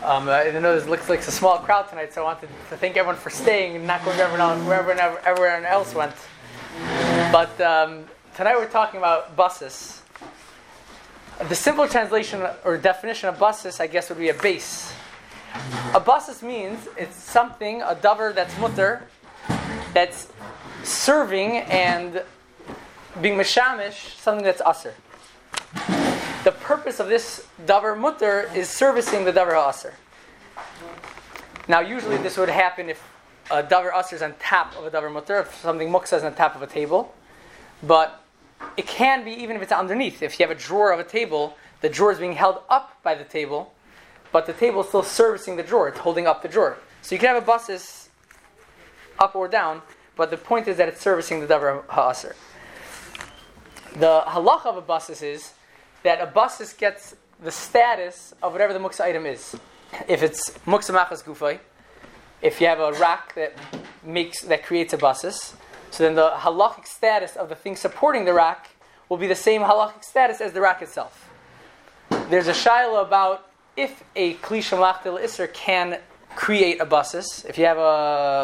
I know this looks like a small crowd tonight, so I wanted to thank everyone for staying and not going wherever everyone else went. But tonight we're talking about basis. The simple translation or definition of basis, I guess, would be a base. A basis means it's something, a davar that's mutter, that's serving and being meshamish, something that's aser. The purpose of this davar mutter is servicing the davar aser. Now, usually this would happen if a davar aser is on top of a davar mutter, if something muksa is on top of a table. But it can be even if it's underneath. If you have a drawer of a table, the drawer is being held up by the table, but the table is still servicing the drawer. It's holding up the drawer. So you can have a basis up or down, but the point is that it's servicing the davar ha'aser. The halacha of a basis is that a basis gets the status of whatever the muksa item is. If it's muksa machas gufay, if you have a rack that creates a basis, so then the halachic status of the thing supporting the rack will be the same halachic status as the rack itself. There's a shaila about if a kli shemlachti l'isser can create a basis. If you have a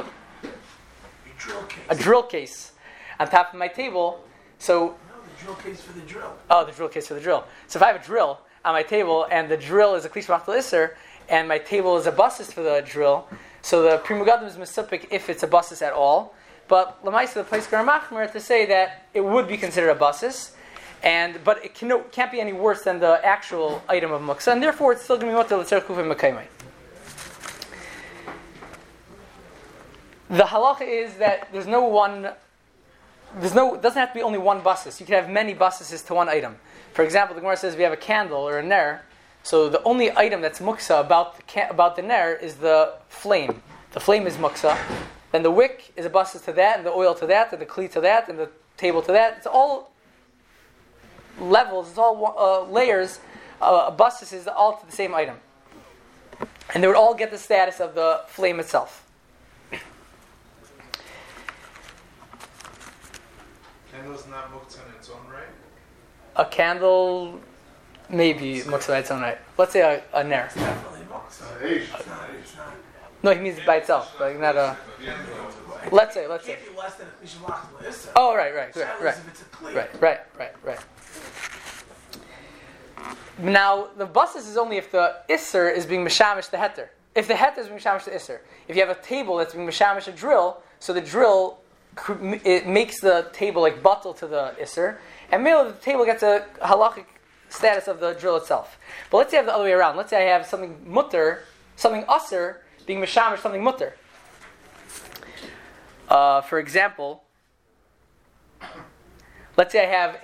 drill case on top of my table, so drill case for the drill. Oh, the drill case for the drill. So if I have a drill on my table and the drill is a kli shemlachti l'isser and my table is a basis for the drill, so the Pri Megadim is mesupik if it's a basis at all. But Lamaisa, the place Garamachmer to say that it would be considered a basis, but it can't be any worse than the actual item of muksa, and therefore it's still going to be mutter l'tzer kufay mekaymai. The halacha is that it doesn't have to be only one basis. You can have many basises to one item. For example, the Gemara says we have a candle or a ner, so the only item that's muksa about the ner is the flame. The flame is muksa. Then the wick is a basis to that, and the oil to that, and the kli to that, and the table to that. It's all levels, it's all layers. A basis is all to the same item. And they would all get the status of the flame itself. Candle's not muktzah in its own right? A candle, maybe muktzah in its own right. Let's say a ner. It's definitely muktzah. It's not. No, he means by itself, like not a. Let's say. It can't be less than a kli shemlachti l'isser. Oh, right. If it's a kli. Right. Now, the basis is only if the isser is being meshamish the heter. If the heter is being meshamish the isser. If you have a table that's being meshamish a drill, so the drill it makes the table like bottle to the isser, and middle of the table gets a halachic status of the drill itself. But let's say I have the other way around. Let's say I have something mutter, something aser, being meshamish something mutter. For example, let's say I have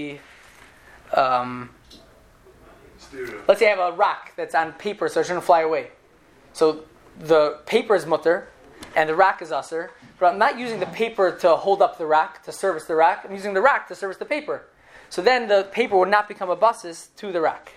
let's say I have a rack that's on paper, so it shouldn't fly away. So the paper is mutter, and the rack is aser, but I'm not using the paper to hold up the rack, to service the rack. I'm using the rack to service the paper. So then the paper would not become a basis to the rack.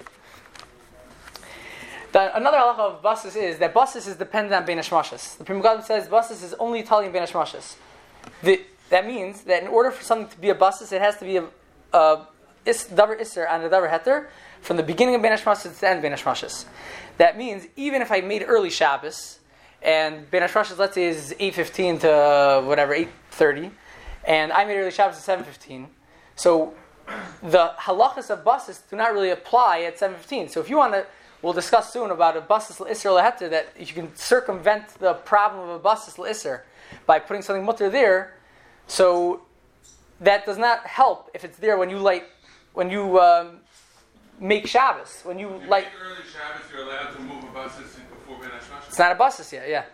Another halacha of basis is that basis is dependent on bein hashmashas. The Pri Megadim says basis is only tali in bein hashmashas. That means that in order for something to be a basis, it has to be a davar isser and a davar heter from the beginning of bein hashmashas to the end of bein hashmashas. That means even if I made early Shabbos and bein hashmashas, let's say, is 8:15 to whatever 8:30, and I made early Shabbos at 7:15, so the halachas of basis do not really apply at 7:15. So if you want to. We'll discuss soon about a basis l'isser leheter that you can circumvent the problem of a basis l'isser by putting something mutter there. So that does not help if it's there when you make Shabbos. When you make early Shabbos, you're allowed to move a basis before Ben Hashmashas. It's not a basis yet, yeah.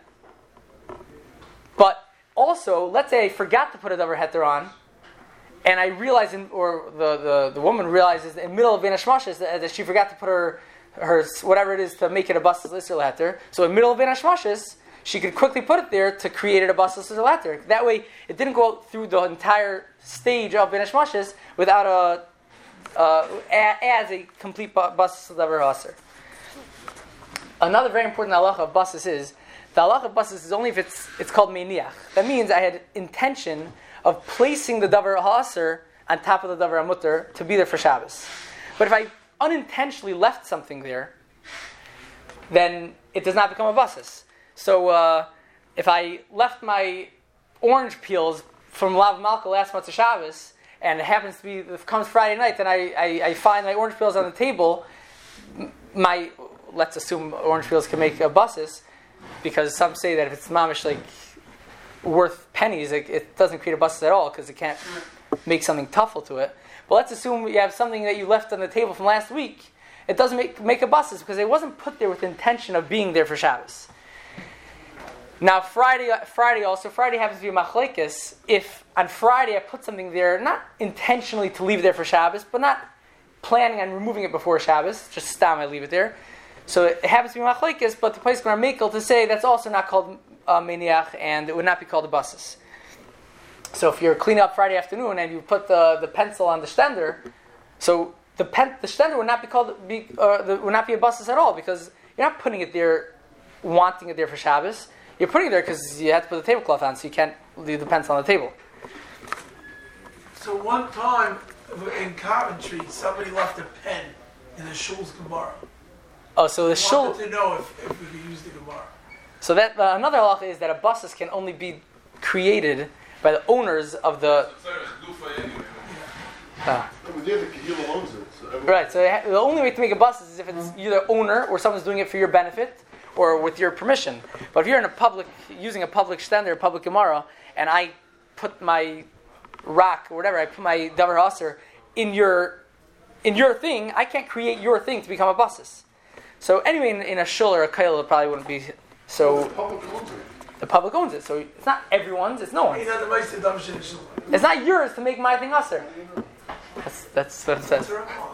But also, let's say I forgot to put a davar heter on, and I realize, or the woman realizes in the middle of Ben Hashmashas that she forgot to put her whatever it is to make it a basis l'isser leheter. So in the middle of bein hashmashas, she could quickly put it there to create it a basis l'isser leheter. That way, it didn't go through the entire stage of bein hashmashas without as a complete basis l'davar haser. Another very important halacha of basis is the halacha of basis is only if it's called meiniach. That means I had intention of placing the davar haser on top of the davar mutter to be there for Shabbos. But if I unintentionally left something there, then it does not become a basis. So if I left my orange peels from Lav Malka last month to Shabbos, and it happens to be, it comes Friday night, and I find my orange peels on the table, let's assume orange peels can make a basis, because some say that if it's mamish like worth pennies, it doesn't create a basis at all, because it can't make something tuffle to it. But let's assume you have something that you left on the table from last week. It doesn't make a basis because it wasn't put there with the intention of being there for Shabbos. Now Friday happens to be machlekes. If on Friday I put something there, not intentionally to leave it there for Shabbos, but not planning on removing it before Shabbos, just stam, I leave it there. So it happens to be machlekes, but the place going to makel to say that's also not called meniach, and it would not be called a basis. So if you're cleaning up Friday afternoon and you put the pencil on the stender, so the stender would not would not be a basis at all, because you're not putting it there, wanting it there for Shabbos. You're putting it there because you have to put the tablecloth on, so you can't leave the pencil on the table. So one time in Coventry, somebody left a pen in the shul's Gemara. Oh, so the shul. Wanted to know if we could use the Gemara. So that another halacha is that a basis can only be created by the owners of the. Right. So the only way to make a basis is if it's either owner or someone's doing it for your benefit or with your permission. But if you're using a public stender, a public gemara, and I put my rock or whatever, I put my davar haser in your thing, I can't create your thing to become a basis. So anyway, in a shul or a kail, it probably wouldn't be so. The public owns it, so it's not everyone's; it's no one's. It's not yours to make my thing aser. That's what it says.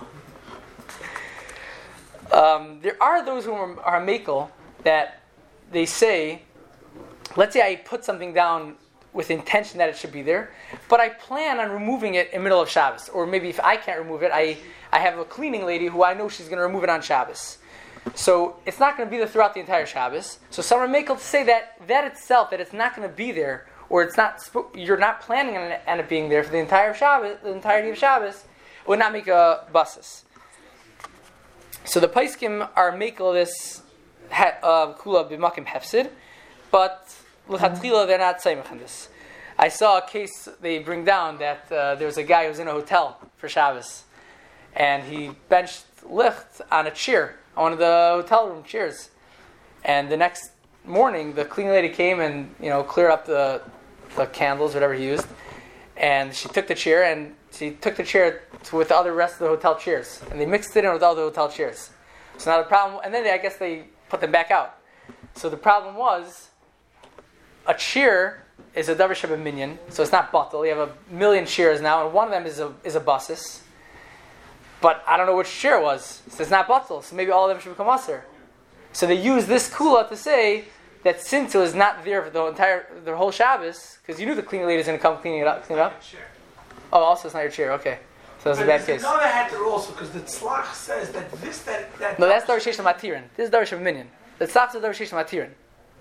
There are those who are makel that they say, let's say I put something down with intention that it should be there, but I plan on removing it in the middle of Shabbos. Or maybe if I can't remove it, I have a cleaning lady who I know she's going to remove it on Shabbos. So it's not going to be there throughout the entire Shabbos. So some are makel to say that itself, that it's not going to be there, or it's not you're not planning on it being there for the entire Shabbos, the entirety of Shabbos, would not make a basis. So the Paiskim are makel this kula b'makim hefsid, but l'chatchila they're not saimach in this. I saw a case they bring down that there was a guy who was in a hotel for Shabbos, and he benched licht on a chair, on one of the hotel room chairs. And the next morning, the cleaning lady came and cleared up the candles, whatever he used, and she took the chair with the other rest of the hotel chairs, and they mixed it in with all the hotel chairs. So now the problem, and then I guess they put them back out. So the problem was, a chair is a davar sheba minyan, so it's not batal. You have 1,000,000 chairs now, and one of them is a basis. But I don't know which chair it was, so it's not batal. So maybe all of them should become aser. So they use this kula to say that since it was not there for the whole Shabbos, because you knew the cleaning lady is going to come clean it up. Oh, also it's not your chair. Okay, so that's a bad case. Another heter also, because the tzlach says that that. No, that's davar sheish matirin. This is davar sheba minyan. The tzlach is davar sheish matirin.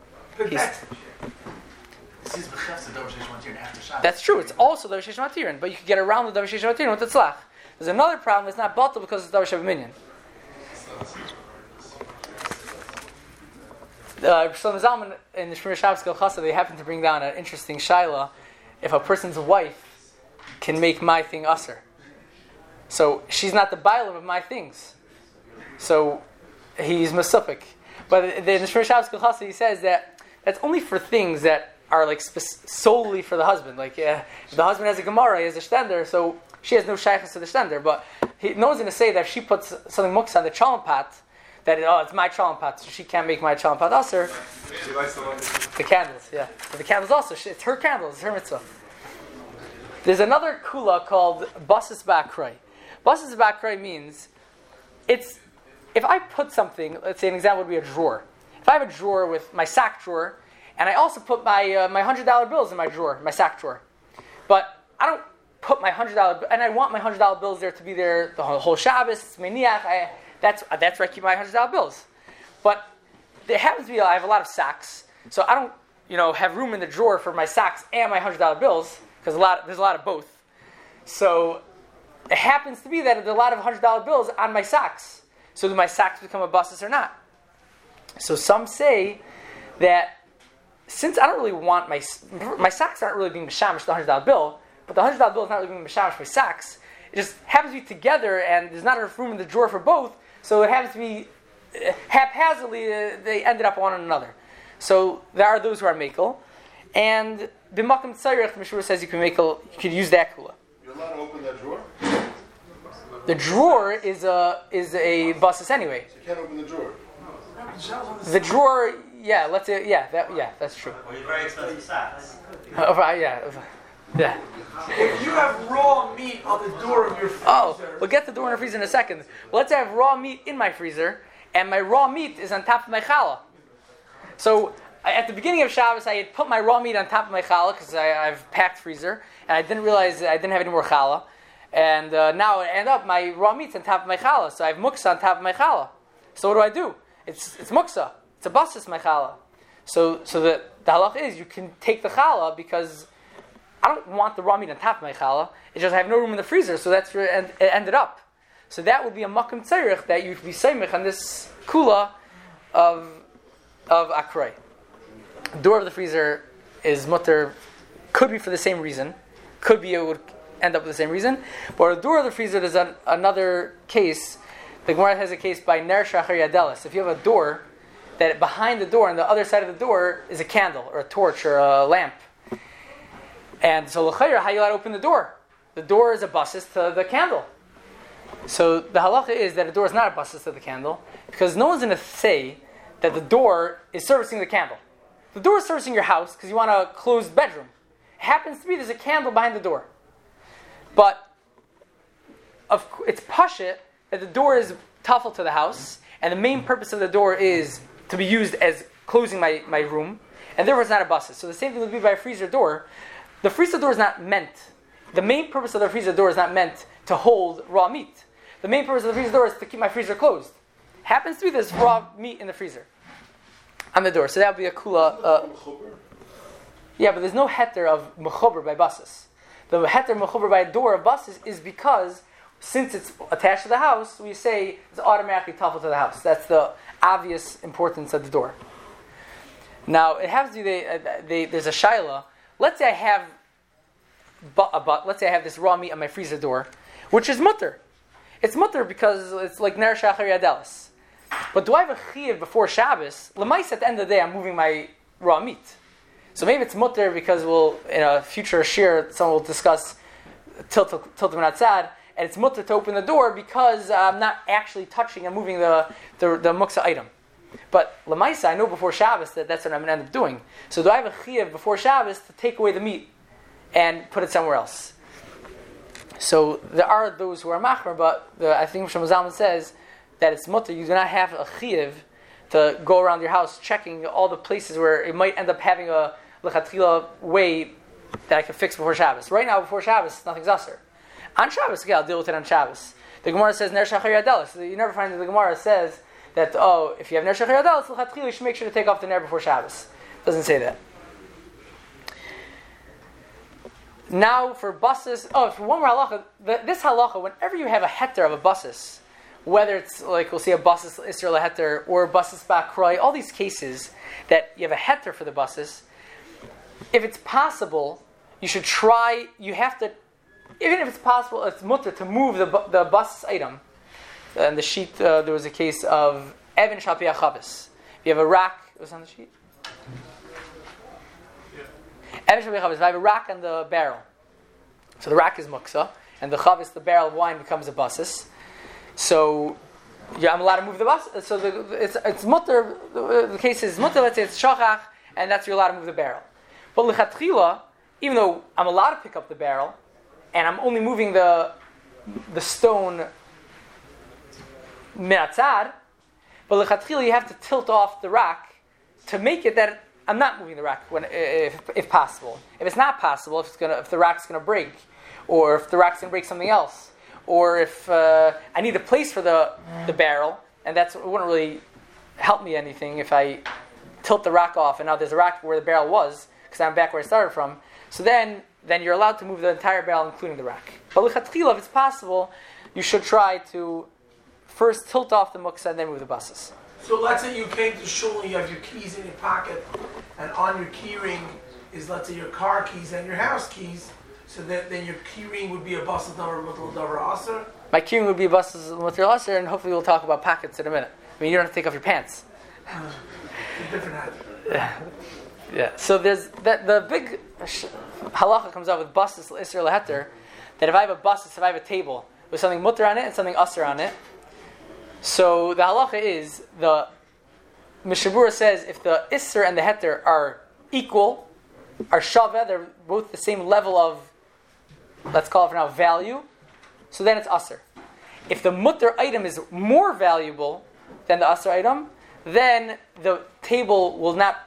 That's true. It's also davar sheish matirin, but you could get around the davar sheish matirin with the tzlach. There's another problem. It's not batal because it's davar sheba minyan. Shlomo Zalman in the Shmir Shabbos Kol Chassid, they happen to bring down an interesting shaila. If a person's wife can make my thing aser, so she's not the bailam of my things, so he's mesupik. But in the Shmir Shabbos Kol Chassid, he says that that's only for things that are like solely for the husband. Like if the husband has a gemara, he has a stender, so she has no shaykhs to the stender. But no one's going to say that if she puts something muksa on the chalon pot, that it's my chalon pot, so she can't make my chalon pot aser. She likes the candles, yeah. But the candles also, it's her candles, it's her mitzvah. There's another kula called basis ba'akroi. Basis ba'akroi means if I put something, let's say an example would be a drawer. If I have a drawer with my sack drawer, and I also put my $100 bills in my drawer, my sack drawer, but I don't put my $100, and I want my $100 bills there to be there the whole Shabbos, it's meniach, that's where I keep my $100 bills. But there happens to be, I have a lot of sacks, so I don't, have room in the drawer for my sacks and my $100 bills, because there's a lot of both. So it happens to be that there's a lot of $100 bills on my sacks. So do my sacks become a basis or not? So some say that since I don't really want my socks aren't really being mishamish the $100 bill, but the $100 bill is not really being mishamish my socks. It just happens to be together, and there's not enough room in the drawer for both. So it happens to be haphazardly they ended up on another. So there are those who are mekel, and b'makom tzarich, the Mishra says you can use that kula. You're allowed to open that drawer? The drawer is a basis anyway. So you can't open the drawer. The drawer, let's say, that's true. Or your very expensive socks. Yeah. If you have raw meat on the door of your freezer. We'll get the door in the freezer in a second. Well, let's say I have raw meat in my freezer, and my raw meat is on top of my challah. So at the beginning of Shabbos, I had put my raw meat on top of my challah because I've packed freezer, and I didn't realize I didn't have any more challah. And now I end up my raw meat's on top of my challah, so I have muksa on top of my challah. So what do? It's muksa. It's a basis my challah. So the halach is you can take the challah because I don't want the raw meat on top of my challah. It's just I have no room in the freezer, so that's where it ended up. So that would be a makom tzarich that you would be seimich on this kula of akrei. Door of the freezer is mutter, could be for the same reason, could be it would end up with the same reason. But the door of the freezer is another case. The Gemara has a case by ner shachar yadelis. If you have a door that behind the door, on the other side of the door, is a candle or a torch or a lamp. And so l'chayr, how you allowed to open the door? The door is a basis to the candle. So the halacha is that a door is not a basis to the candle because no one's going to say that the door is servicing the candle. The door is servicing your house because you want a closed bedroom. It happens to be there's a candle behind the door. But it's pashit that the door is tafel to the house, and the main purpose of the door is to be used as closing my room, and therefore it's not a basis. So the same thing would be by a freezer door. The freezer door is not meant, the main purpose of the freezer door is not meant to hold raw meat. The main purpose of the freezer door is to keep my freezer closed. Happens to be there's raw meat in the freezer on the door. So that would be a kula. But there's no heter of mechober by basis. The heter mechober by a door of basis is because since it's attached to the house, we say it's automatically tafel to the house. That's the obvious importance of the door. Now it happens to be there's a shaila. Let's say I have this raw meat on my freezer door, which is mutter. It's mutter because it's like ner shachar yadelis. But do I have a chiyuv before Shabbos? L'mais at the end of the day, I'm moving my raw meat. So maybe it's mutter because in a future shir, someone will discuss tiltum natzad, and it's mutter to open the door because I'm not actually touching and moving the muksa item. But l'maisa, I know before Shabbos that's what I'm going to end up doing. So do I have a chiyuv before Shabbos to take away the meat and put it somewhere else? So there are those who are machmer, but I think Shlomo Zalman says that it's mutter. You do not have a chiyuv to go around your house checking all the places where it might end up having a lechatchila way that I can fix before Shabbos. Right now, before Shabbos, nothing's usher. On Shabbos, I'll deal with it on Shabbos. The Gemara says ner shachar yadelis. You never find that the Gemara says that if you have ner shachar yadelis, lechatchila you should make sure to take off the ner before Shabbos. It doesn't say that. Now for buses, for one more halacha, this halacha, whenever you have a heter of a buses, whether it's like we'll see a buses Israel heter or buses ba'kroi, all these cases that you have a heter for the buses, if it's possible, you should try. You have to, even if it's possible, it's mutter to move the bus item. And the sheet, there was a case of Evan Shalpi Chavis. You have a rack. It was on the sheet. Evan Shalpi Chavis. I have a rack on the barrel. So the rack is muksa, and the chavis, the barrel of wine, becomes a basis. So I'm allowed to move the bus. So it's mutter. The case is mutter. Let's say it's shachach, and that's you're allowed to move the barrel. But lechatchila, even though I'm allowed to pick up the barrel, and I'm only moving the stone minatzad, but lechatchila you have to tilt off the rack to make it that I'm not moving the rack if possible. If it's not possible, if the rack's gonna break, or if the rack's gonna break something else, or if I need a place for the barrel, and it wouldn't really help me anything if I tilt the rack off and now there's a rack where the barrel was because I'm back where I started from. So then you're allowed to move the entire barrel, including the rack. But lechatchila, if it's possible, you should try to first tilt off the muksa and then move the buses. So let's say you came to shul and you have your keys in your pocket, and on your key ring is, let's say, your car keys and your house keys. So then your key ring would be a basal davar mutal davar aser. My keyring would be basal mutal aser, and hopefully we'll talk about pockets in a minute. I mean, you don't have to take off your pants. It's a different hat. Yeah. So there's the big halacha comes out with basis l'isr leheter, that if I have a basis, if I have a table with something mutter on it and something aser on it, so the halacha is, the Mishabura says, if the isser and the heter are equal, are shaveh, they're both the same level of, let's call it for now, value, so then it's aser. If the mutter item is more valuable than the aser item, then the table will not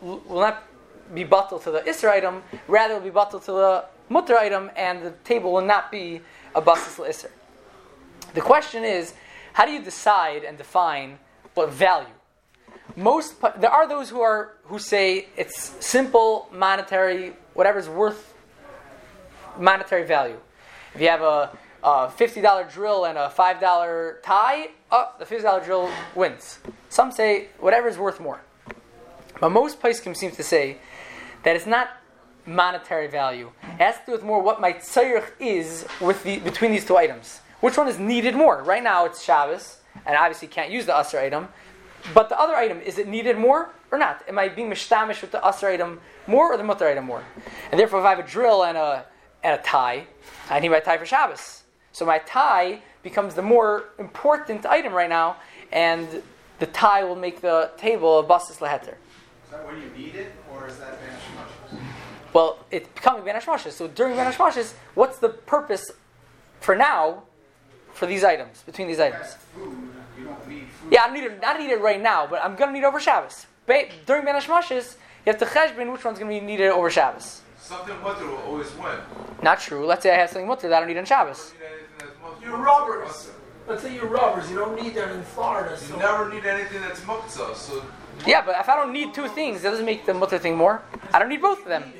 be batal to the isser item, rather it will be batal to the mutter item, and the table will not be a basis l'isser. The question is, how do you decide and define what value? There are those who say it's simple monetary, whatever's worth monetary value. If you have a $50 drill and a $5 tie, the $50 drill wins. Some say whatever is worth more. But most poskim seem to say that it's not monetary value. It has to do with more what my tzarich is between these two items. Which one is needed more? Right now it's Shabbos, and obviously you can't use the aser item. But the other item, is it needed more or not? Am I being mishtamish with the aser item more or the mutter item more? And therefore, if I have a drill and a tie, I need my tie for Shabbos. So my tie becomes the more important item right now, and the tie will make the table a basis leheter. Is that when you need it, or is that Ben Hashmashas? Well, it's becoming Ben Hashmashas. So during Ben Hashmashas, what's the purpose for now for these items, between these items? That's food. You don't need food. Yeah, I don't need it right now, but I'm going to need it over Shabbos. During Ben Hashmashas, you have to cheshbon which one's going to be needed over Shabbos. Something mutter will always win. Not true. Let's say I have something mutter that I don't need on Shabbos. You don't need anything that's mutter. Your rubbers. Let's say your rubbers. You don't need them in Florida. So You never need anything that's muktzah. So Yeah, but if I don't need two things, that doesn't make the mutter thing more. I don't need both of them.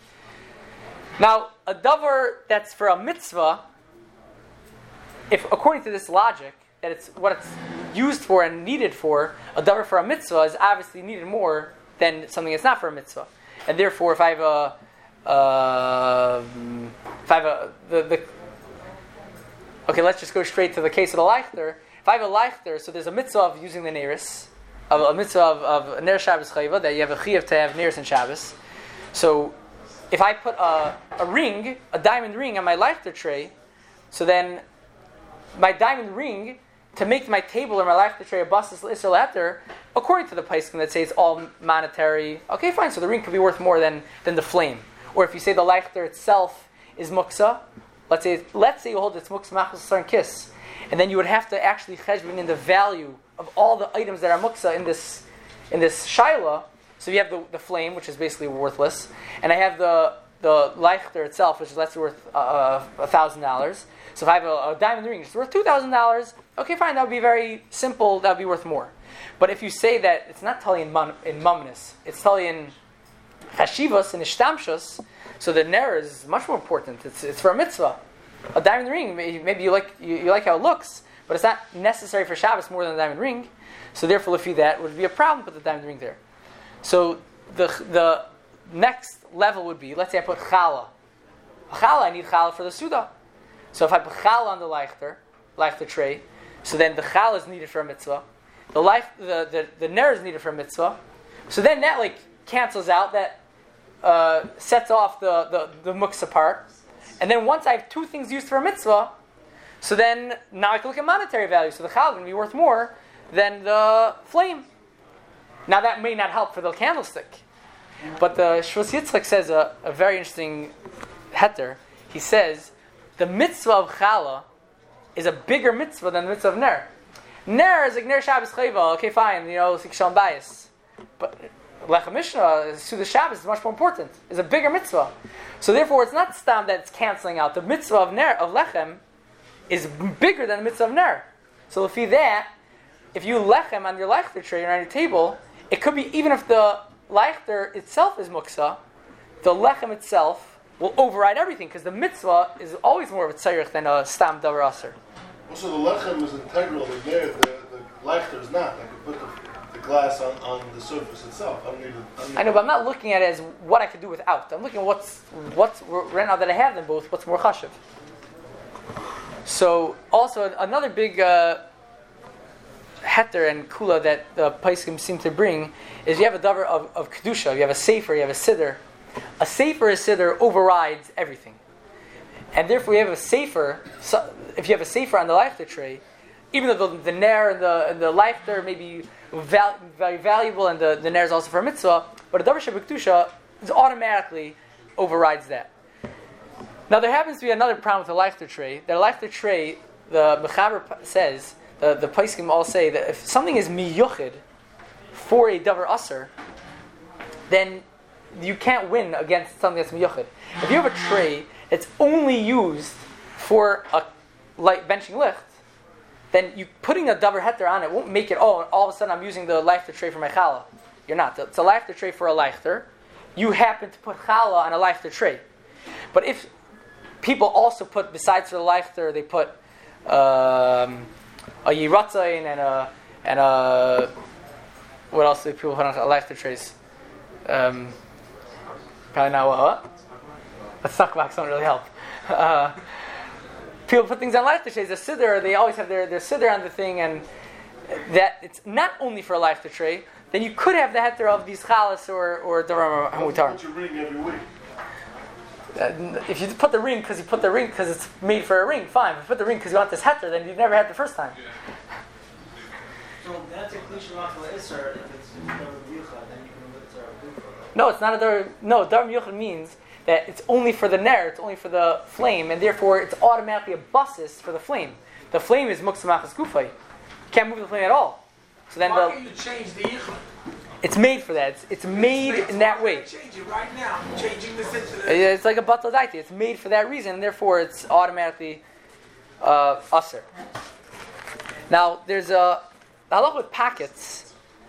Now, a davar that's for a mitzvah, if according to this logic, that it's what it's used for and needed for, a davar for a mitzvah is obviously needed more than something that's not for a mitzvah. And therefore, if I have okay, let's just go straight to the case of the leichter. If I have a leichter, so there's a mitzvah of using the neiris, a mitzvah of ner Shabbos chayva, that you have a chiyuv to have neiris and Shabbos. So if I put a ring, a diamond ring on my leichter tray, so then my diamond ring, to make my table or my leichter tray a basis l'isser leheter, according to the poskim that say it's all monetary, okay, fine, so the ring could be worth more than the flame. Or if you say the leichter itself is muksa, let's say you hold it's muksa machos sar and kiss, and then you would have to actually cheshbon in the value of all the items that are muksa in this shaila. So you have the flame, which is basically worthless, and I have the leichter itself, which is let's say worth $1,000. So if I have a diamond ring, it's worth $2,000. Okay, fine, that would be very simple. That would be worth more. But if you say that it's not tali in mamnis, it's tali in chashivas and ishtamshus, so the ner is much more important. It's for a mitzvah. A diamond ring, maybe you like how it looks, but it's not necessary for Shabbos more than a diamond ring. So therefore, if that would be a problem, put the diamond ring there. So the next level would be, let's say I put challah. Challah, I need challah for the suda. So if I put challah on the leichter tray, so then the challah is needed for a mitzvah. The ner is needed for a mitzvah. So then that cancels out, that sets off the muksa part. And then once I have two things used for a mitzvah, so then now I can look at monetary value. So the challah is going to be worth more than the flame. Now that may not help for the candlestick. But the Shvus Yitzchak says a very interesting heter. He says, the mitzvah of challah is a bigger mitzvah than the mitzvah of ner. Ner is like ner Shabbos chayva. Okay, fine, it's like shalom bayis. But lechem mishnah, Suda Shabbos is much more important. It's a bigger mitzvah. So therefore, it's not stam that it's canceling out. The mitzvah of lechem is bigger than the mitzvah of ner. So if you lechem on your leichter tray or on your table, it could be, even if the leichter itself is muksa, the lechem itself will override everything, because the mitzvah is always more of a tzarich than a stam davar aser. Also, the lechem is integral. The leichter is not. I could put glass on the surface itself. I don't need I know, but I'm not looking at it as what I could do without. I'm looking at what's right now that I have them both, what's more chashiv. So, also another big heter and kula that the Paiskim seem to bring is you have a davar of kedusha, you have a sefer, you have a siddur. A sefer or siddur overrides everything. And therefore you have a sefer, so if you have a sefer on the lifter tray, even though the ner and the lifter may be very valuable and the ner is also for a mitzvah, but a davar shebekdusha automatically overrides that. Now there happens to be another problem with the lifter tray. The lifter tray, the Mechaber says, the Paiskim all say that if something is miyuchid for a davar aser, then you can't win against something that's miyuchid. If you have a tray that's only used for a benching licht, then you putting a davar heter on it won't make it, all of a sudden I'm using the lifter tray for my challah. You're not. It's a lifter tray for a lifter. You happen to put challah on a lifter tray. But if people also put, besides for the lifter, they put a yiratzayin and a what else do people put on lifter trays? Probably not what? A suckbox don't really help. People put things on lifter trays. A siddur, they always have their siddur on the thing, and that it's not only for a lifter tray. Then you could have the heter of these chalas or davar hamutar. Put your ring every week. If you put the ring because you put the ring because it's made for a ring, fine. If you put the ring because you want this heter, then you never had the first time. So that's a cliche not for Isser. If it's Dar Yuchad, then you can move it to Gufa. No, it's not a dar. No, dar yuchad means that it's only for the ner, it's only for the flame, and therefore it's automatically a basis for the flame. The flame is muktzah machas gufay. You can't move the flame at all. So then Why can't you change the yichud? it's made for that. It's made in that way. Change it right now. Changing this into the... It's like a batal daiti. It's made for that reason, and therefore it's automatically aser. Now there's a halach with packets.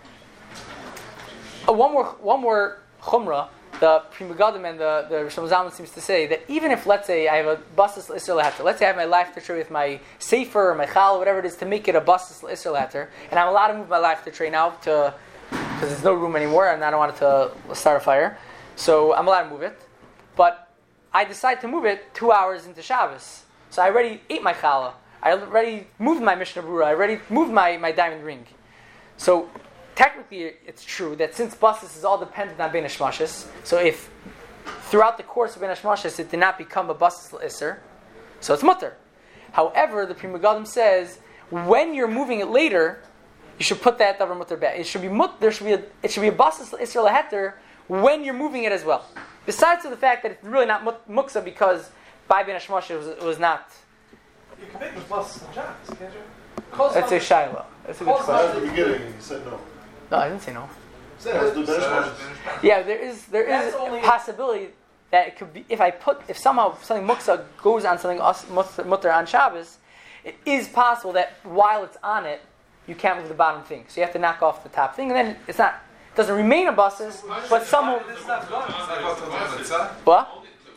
One more chumrah. The Pri Megadim and the Rishon Zalman seems to say that even if, let's say, I have a basis l'isser leheter, let's say I have my lifter tray with my sefer or my chal, whatever it is, to make it a basis l'isser leheter, and I'm allowed to move my lifter tray now because there's no room anymore, and I don't want it to start a fire, so I'm allowed to move it. But I decide to move it 2 hours into Shabbos, so I already ate my challah, I already moved my Mishnah Berurah, I already moved my diamond ring. So technically, it's true that since basis is all dependent on Bein Hashmashis, so if throughout the course of Bein Hashmashis it did not become a basis l'isser, so it's mutter. However, the Pri Megadim says when you're moving it later, you should put that davar mutter back. It should be it should be a basis l'isser leheter when you're moving it as well. Besides the fact that it's really not muksa because by Bein Hashmashis it was not. You can make the basis on Shabbos, can't you? That's a shayla. That's a good At question. the beginning, you said no. No, I didn't say no. You said it has to do better. Yeah, there is That's a only- possibility that it could be if somehow something muksa goes on something mutter on Shabbos, it is possible that while it's on it, you can't move the bottom thing. So you have to knock off the top thing, and then it doesn't remain a basis, but somehow. It's not going to the mitzvah. What?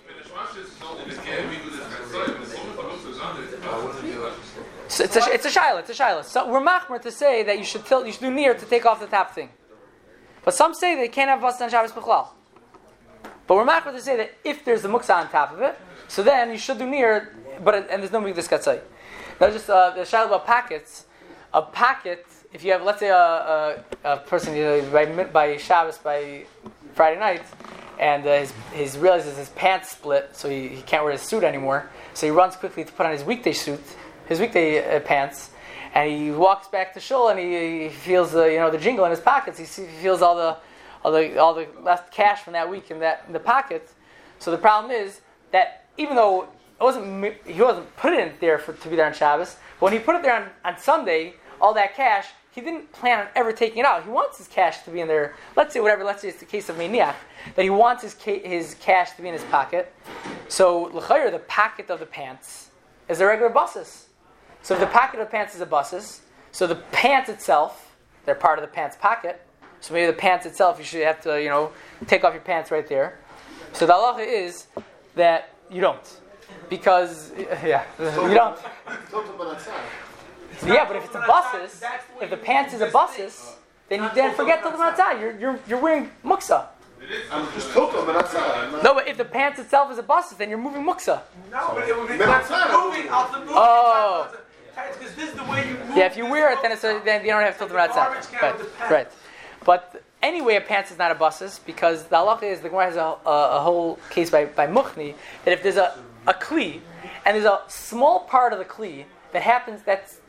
So it's a shayla. So we're machmer to say that you should do near to take off the top thing. But some say they can't have basis on Shabbos b'chlal. But we're machmer to say that if there's the muksa on top of it, so then you should do near, and there's no mikdash katzai. Now just the shayla about packets. A packet, if you have, let's say, a person by Shabbos, by Friday night, and he realizes his pants split, so he can't wear his suit anymore, so he runs quickly to put on his weekday suit, his weekday pants, and he walks back to shul, and he feels the jingle in his pockets. He feels all the last cash from that week in the pocket. So the problem is that even though he wasn't putting it there to be there on Shabbos, but when he put it there on Sunday, all that cash, he didn't plan on ever taking it out. He wants his cash to be in there. Let's say it's the case of Maniach, that he wants his cash to be in his pocket. So l'chayr, the pocket of the pants is a regular basis. So if the pocket of the pants is a basis, so the pants itself, they're part of the pants pocket. So maybe the pants itself, you should have to take off your pants right there. So the halacha is that you don't. Because, you don't. Yeah, but if it's a basis, if the pants is a basis, then forget Tiltum Matzah. You're wearing muksa. I'm just tilted, but that's not. No, but if the pants itself is a bus, then you're moving muksa. No, but it would be But that's not- moving. Oh. Because this is the way you move. Yeah, if you wear it, then you don't have Tiltum Matzah. Right. But anyway, a pants is not a buses because the halacha is the Gemara has a whole case by Muchni that if there's a kli and there's a small part of the kli that happens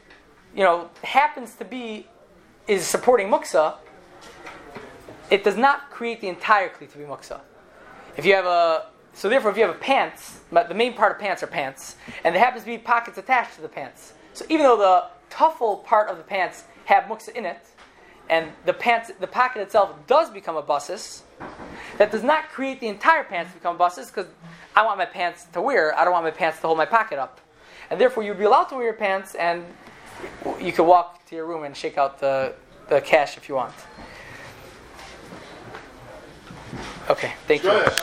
to be is supporting muksa, it does not create the entire kli to be muksa. If you have a pants, but the main part of pants are pants, and there happens to be pockets attached to the pants. So even though the tuffle part of the pants have muksa in it, and the pocket itself does become a busis, that does not create the entire pants to become busis, because I want my pants to wear, I don't want my pants to hold my pocket up. And therefore you'd be allowed to wear your pants, and you could walk to your room and shake out the cash if you want. Okay, thank you.